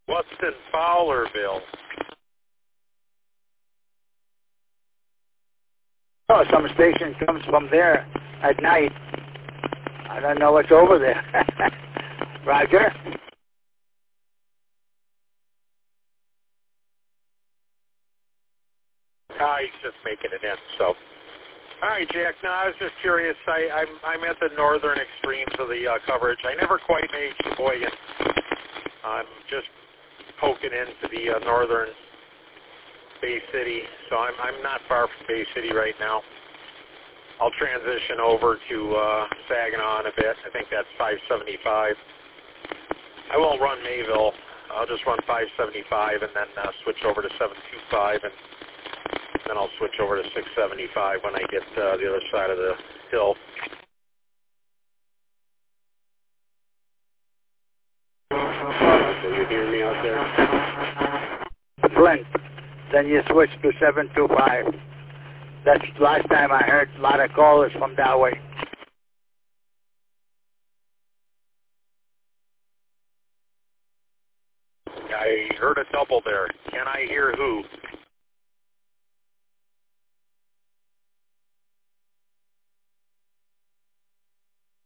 What's in Fowlerville? Oh, some station comes from there at night. I don't know what's over there. Roger? He's just making it in, so. All right, Jack. No, I was just curious. I'm at the northern extremes of the coverage. I never quite made Sheboygan. I'm just poking into the northern Bay City, so I'm not far from Bay City right now. I'll transition over to Saginaw in a bit. I think that's 575. I won't run Mayville. I'll just run 575 and then switch over to 725, and then I'll switch over to 675 when I get the other side of the hill. Can you hear me out there? Flint. Then you switch to 725. That's last time I heard a lot of callers from that way. I heard a double there. Can I hear who?